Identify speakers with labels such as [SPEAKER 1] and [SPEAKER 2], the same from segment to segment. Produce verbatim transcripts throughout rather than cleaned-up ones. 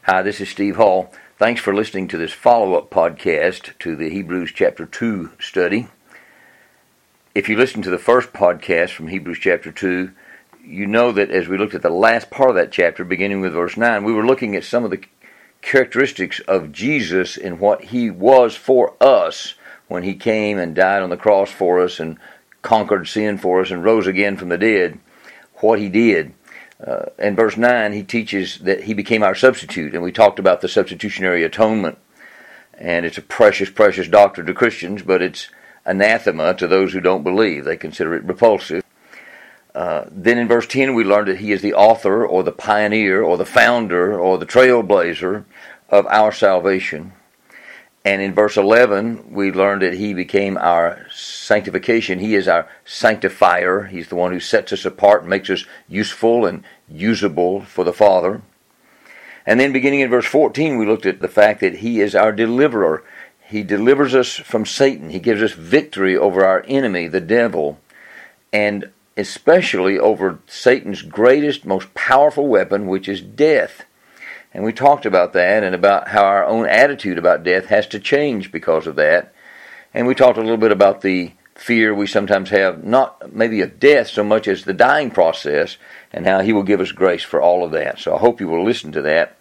[SPEAKER 1] Hi, this is Steve Hall. Thanks for listening to this follow-up podcast to the Hebrews chapter two study. If you listened to the first podcast from Hebrews chapter two, you know that as we looked at the last part of that chapter, beginning with verse nine, we were looking at some of the characteristics of Jesus and what He was for us when He came and died on the cross for us and conquered sin for us and rose again from the dead, what He did. Uh, in verse nine, he teaches that he became our substitute, and we talked about the substitutionary atonement. And it's a precious, precious doctrine to Christians, but it's anathema to those who don't believe. They consider it repulsive. Uh, then in verse ten, we learned that he is the author or the pioneer or the founder or the trailblazer of our salvation. And in verse eleven, we learned that he became our sanctification. He is our sanctifier. He's the one who sets us apart and makes us useful and usable for the Father. And then beginning in verse fourteen, we looked at the fact that he is our deliverer. He delivers us from Satan. He gives us victory over our enemy, the devil, and especially over Satan's greatest, most powerful weapon, which is death. And we talked about that and about how our own attitude about death has to change because of that. And we talked a little bit about the fear we sometimes have, not maybe of death so much as the dying process, and how He will give us grace for all of that. So I hope you will listen to that.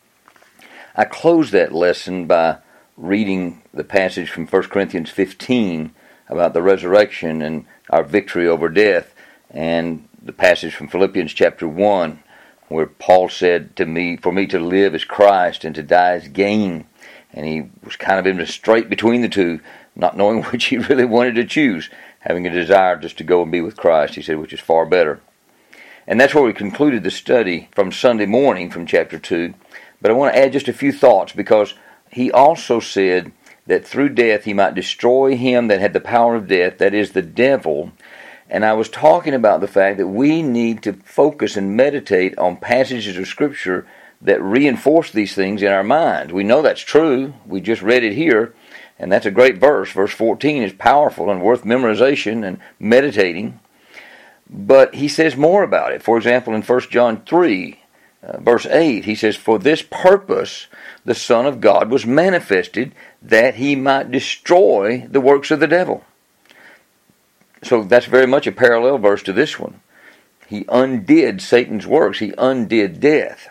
[SPEAKER 1] I closed that lesson by reading the passage from First Corinthians fifteen about the resurrection and our victory over death, and the passage from Philippians chapter one, where Paul said to me, for me to live is Christ and to die is gain. And he was kind of in a strait between the two, not knowing which he really wanted to choose, having a desire just to go and be with Christ, he said, which is far better. And that's where we concluded the study from Sunday morning from chapter two. But I want to add just a few thoughts, because he also said that through death he might destroy him that had the power of death, that is the devil. And I was talking about the fact that we need to focus and meditate on passages of Scripture that reinforce these things in our mind. We know that's true. We just read it here, and that's a great verse. Verse fourteen is powerful and worth memorization and meditating. But he says more about it. For example, in First John three, uh, verse eight, he says, for this purpose the Son of God was manifested, that He might destroy the works of the devil. So that's very much a parallel verse to this one. He undid Satan's works. He undid death.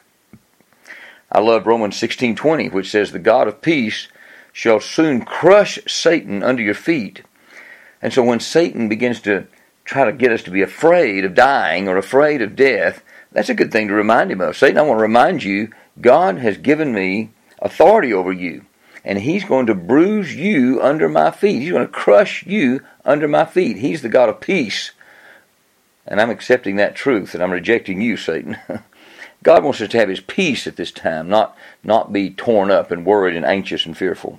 [SPEAKER 1] I love Romans sixteen twenty, which says, the God of peace shall soon crush Satan under your feet. And so when Satan begins to try to get us to be afraid of dying or afraid of death, that's a good thing to remind him of. Satan, I want to remind you, God has given me authority over you. And He's going to bruise you under my feet. He's going to crush you under my feet. He's the God of peace. And I'm accepting that truth, and I'm rejecting you, Satan. God wants us to have His peace at this time, not, not be torn up and worried and anxious and fearful.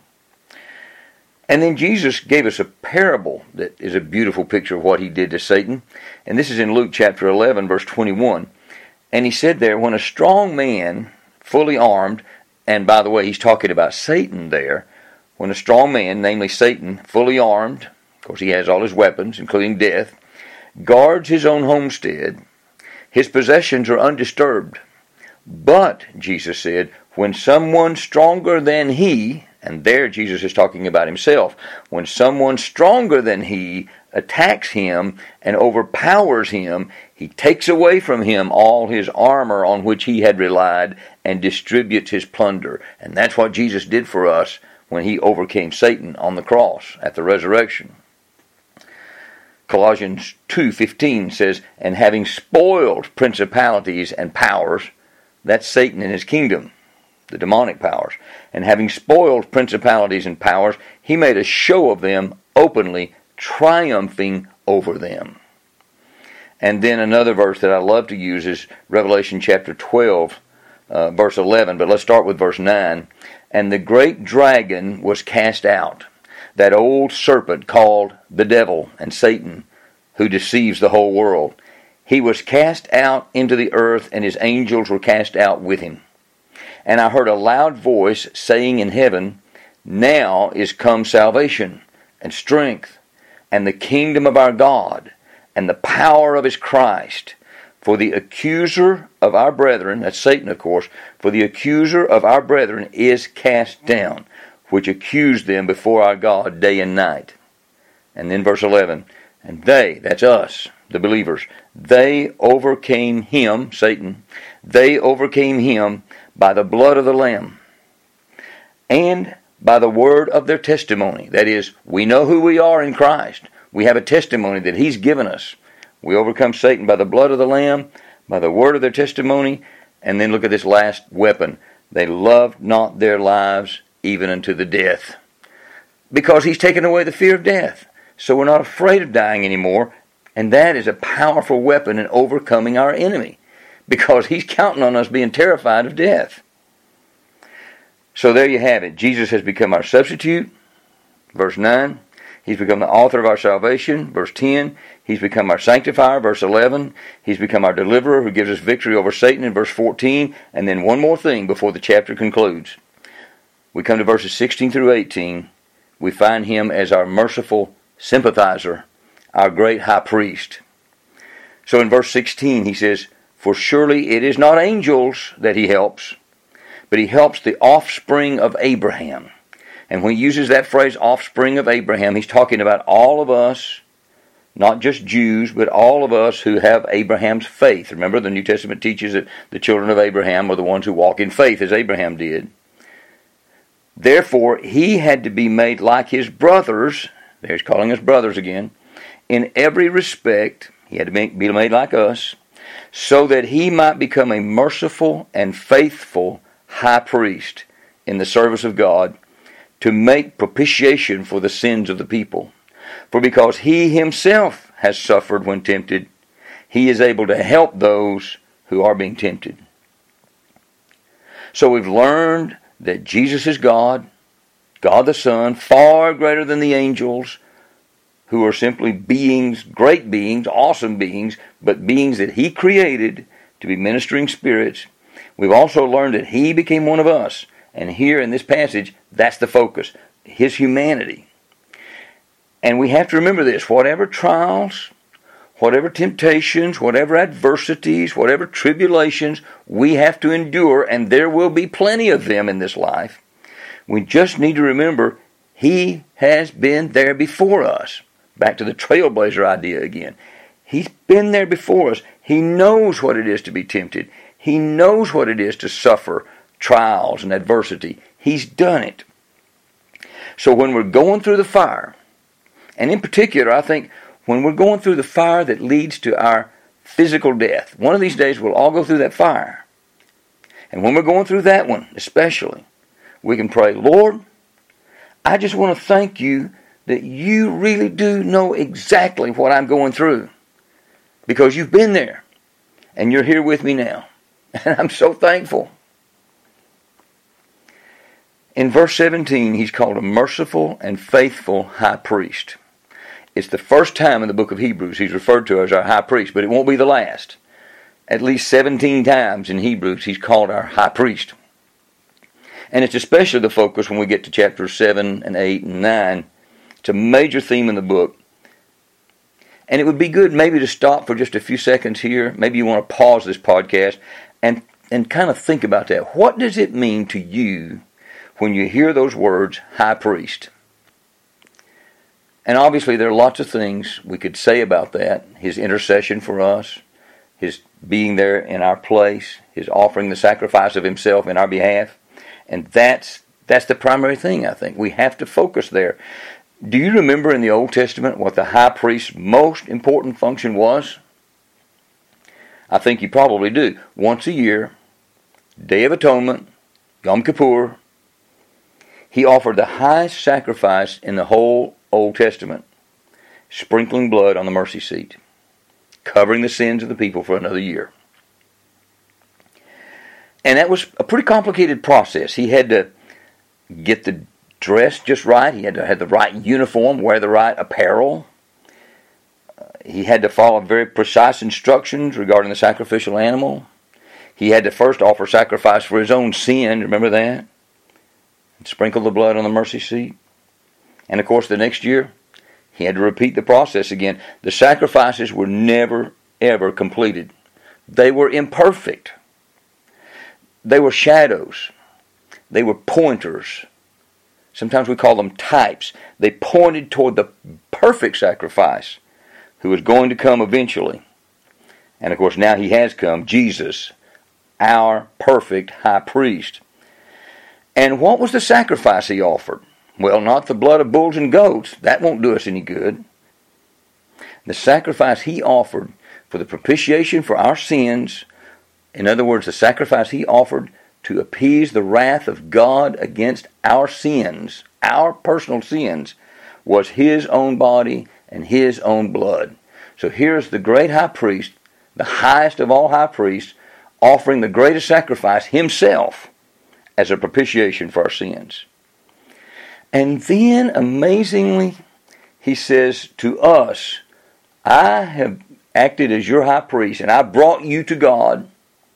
[SPEAKER 1] And then Jesus gave us a parable that is a beautiful picture of what He did to Satan. And this is in Luke chapter eleven, verse twenty-one. And He said there, when a strong man, fully armed, and by the way, He's talking about Satan there. When a strong man, namely Satan, fully armed, of course he has all his weapons, including death, guards his own homestead, his possessions are undisturbed. But, Jesus said, when someone stronger than he, and there Jesus is talking about Himself, when someone stronger than he attacks him and overpowers him, He takes away from him all his armor on which he had relied and distributes his plunder. And that's what Jesus did for us when He overcame Satan on the cross at the resurrection. Colossians two fifteen says, and having spoiled principalities and powers, that's Satan and his kingdom, the demonic powers, and having spoiled principalities and powers, He made a show of them openly, triumphing over them. And then another verse that I love to use is Revelation chapter twelve, uh, verse eleven. But let's start with verse nine. And the great dragon was cast out, that old serpent called the devil and Satan, who deceives the whole world. He was cast out into the earth, and his angels were cast out with him. And I heard a loud voice saying in heaven, now is come salvation and strength and the kingdom of our God and the power of His Christ. For the accuser of our brethren, that's Satan of course, for the accuser of our brethren is cast down, which accused them before our God day and night. And then verse eleven, and they, that's us, the believers, they overcame him, Satan, they overcame him by the blood of the Lamb and by the word of their testimony. That is, we know who we are in Christ. We have a testimony that he's given us. We overcome Satan by the blood of the Lamb, by the word of their testimony, and then look at this last weapon. They loved not their lives even unto the death. Because he's taken away the fear of death. So we're not afraid of dying anymore, and that is a powerful weapon in overcoming our enemy. Because he's counting on us being terrified of death. So there you have it. Jesus has become our substitute. Verse nine. He's become the author of our salvation. Verse ten. He's become our sanctifier. Verse eleven. He's become our deliverer who gives us victory over Satan in verse fourteen. And then one more thing before the chapter concludes. We come to verses sixteen through eighteen. We find him as our merciful sympathizer, our great high priest. So in verse sixteen he says, for surely it is not angels that he helps, but he helps the offspring of Abraham. And when he uses that phrase, offspring of Abraham, he's talking about all of us, not just Jews, but all of us who have Abraham's faith. Remember, the New Testament teaches that the children of Abraham are the ones who walk in faith, as Abraham did. Therefore, he had to be made like his brothers, there he's calling us brothers again, in every respect, he had to be made like us, so that he might become a merciful and faithful high priest in the service of God, to make propitiation for the sins of the people. For because he himself has suffered when tempted, he is able to help those who are being tempted. So we've learned that Jesus is God, God the Son, far greater than the angels, who are simply beings, great beings, awesome beings, but beings that he created to be ministering spirits. We've also learned that he became one of us. And here in this passage, that's the focus, his humanity. And we have to remember this, whatever trials, whatever temptations, whatever adversities, whatever tribulations we have to endure, and there will be plenty of them in this life, we just need to remember he has been there before us. Back to the trailblazer idea again. He's been there before us. He knows what it is to be tempted. He knows what it is to suffer trials and adversity. He's done it. So when we're going through the fire, and in particular, I think when we're going through the fire that leads to our physical death, one of these days we'll all go through that fire. And when we're going through that one, especially, we can pray, Lord, I just want to thank you that you really do know exactly what I'm going through. Because you've been there. And you're here with me now. And I'm so thankful. In verse seventeen, he's called a merciful and faithful high priest. It's the first time in the book of Hebrews he's referred to as our high priest, but it won't be the last. At least seventeen times in Hebrews he's called our high priest. And it's especially the focus when we get to chapters seven and eight and nine. It's a major theme in the book. And it would be good maybe to stop for just a few seconds here. Maybe you want to pause this podcast and, and kind of think about that. What does it mean to you when you hear those words, high priest? And obviously there are lots of things we could say about that. His intercession for us, his being there in our place, his offering the sacrifice of himself in our behalf. And that's that's the primary thing, I think. We have to focus there. Do you remember in the Old Testament what the high priest's most important function was? I think you probably do. Once a year, Day of Atonement, Yom Kippur, he offered the highest sacrifice in the whole Old Testament, sprinkling blood on the mercy seat, covering the sins of the people for another year. And that was a pretty complicated process. He had to get the dress just right. He had to have the right uniform, wear the right apparel. Uh, he had to follow very precise instructions regarding the sacrificial animal. He had to first offer sacrifice for his own sin. Remember that? And sprinkle the blood on the mercy seat. And of course, the next year, he had to repeat the process again. The sacrifices were never, ever completed. They were imperfect. They were shadows. They were pointers. Sometimes we call them types. They pointed toward the perfect sacrifice who was going to come eventually. And of course now he has come, Jesus, our perfect high priest. And what was the sacrifice he offered? Well, not the blood of bulls and goats. That won't do us any good. The sacrifice he offered for the propitiation for our sins, in other words, the sacrifice he offered to appease the wrath of God against our sins, our personal sins, was his own body and his own blood. So here's the great high priest, the highest of all high priests, offering the greatest sacrifice himself as a propitiation for our sins. And then, amazingly, he says to us, I have acted as your high priest, and I brought you to God,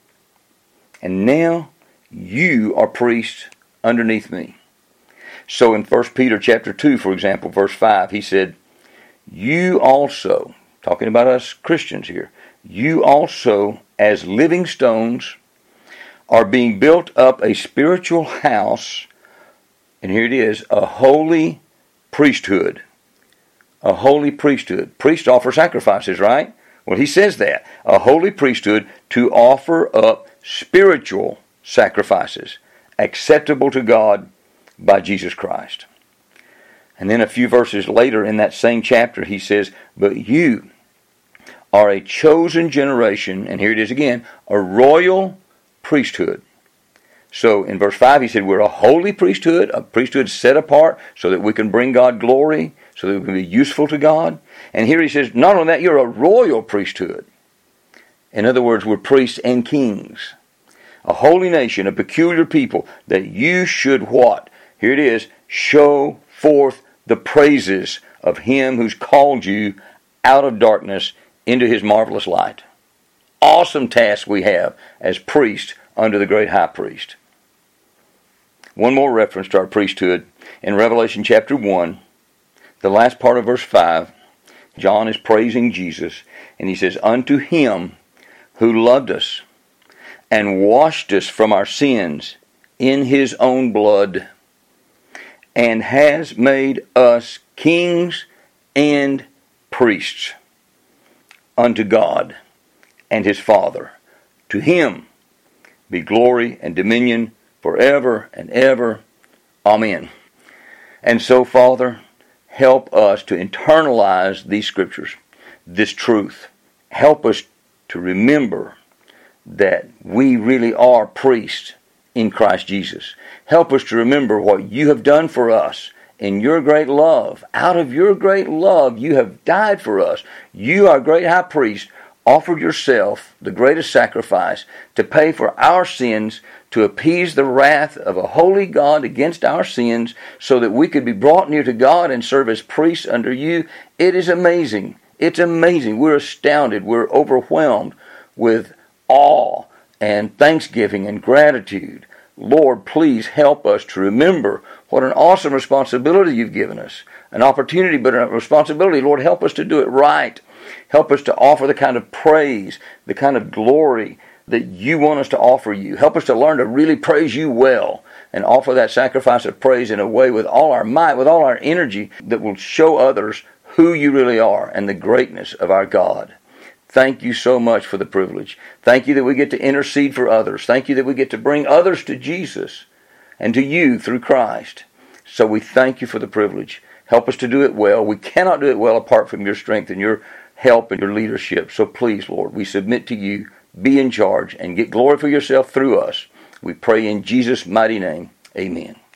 [SPEAKER 1] and now you are priests underneath me. So in First Peter chapter two, for example, verse five, he said, you also, talking about us Christians here, you also, as living stones, are being built up a spiritual house, and here it is, a holy priesthood. A holy priesthood. Priests offer sacrifices, right? Well, he says that. A holy priesthood to offer up spiritual sacrifices, acceptable to God by Jesus Christ. And then a few verses later in that same chapter, he says, but you are a chosen generation, and here it is again, a royal priesthood. So in verse five he said we're a holy priesthood, a priesthood set apart so that we can bring God glory, so that we can be useful to God. And here he says not only that, you're a royal priesthood. In other words, we're priests and kings. A holy nation, a peculiar people, that you should what? Here it is, show forth the praises of him who's called you out of darkness into his marvelous light. Awesome task we have as priests under the great high priest. One more reference to our priesthood in Revelation chapter one, the last part of verse five. John is praising Jesus, and he says, unto him who loved us and washed us from our sins in his own blood, and has made us kings and priests unto God and his Father. To him be glory and dominion forever and ever. Amen. And so, Father, help us to internalize these scriptures, this truth. Help us to remember that we really are priests in Christ Jesus. Help us to remember what you have done for us in your great love. Out of your great love, you have died for us. You, our great high priest, offered yourself, the greatest sacrifice, to pay for our sins, to appease the wrath of a holy God against our sins, so that we could be brought near to God and serve as priests under you. It is amazing. It's amazing. We're astounded. We're overwhelmed with awe and thanksgiving and gratitude. Lord, please help us to remember what an awesome responsibility you've given us. An opportunity, but a responsibility. Lord, help us to do it right. Help us to offer the kind of praise, the kind of glory that you want us to offer you. Help us to learn to really praise you well and offer that sacrifice of praise in a way with all our might, with all our energy, that will show others who you really are and the greatness of our God. Thank you so much for the privilege. Thank you that we get to intercede for others. Thank you that we get to bring others to Jesus and to you through Christ. So we thank you for the privilege. Help us to do it well. We cannot do it well apart from your strength and your help and your leadership. So please, Lord, we submit to you. Be in charge and get glory for yourself through us. We pray in Jesus' mighty name. Amen.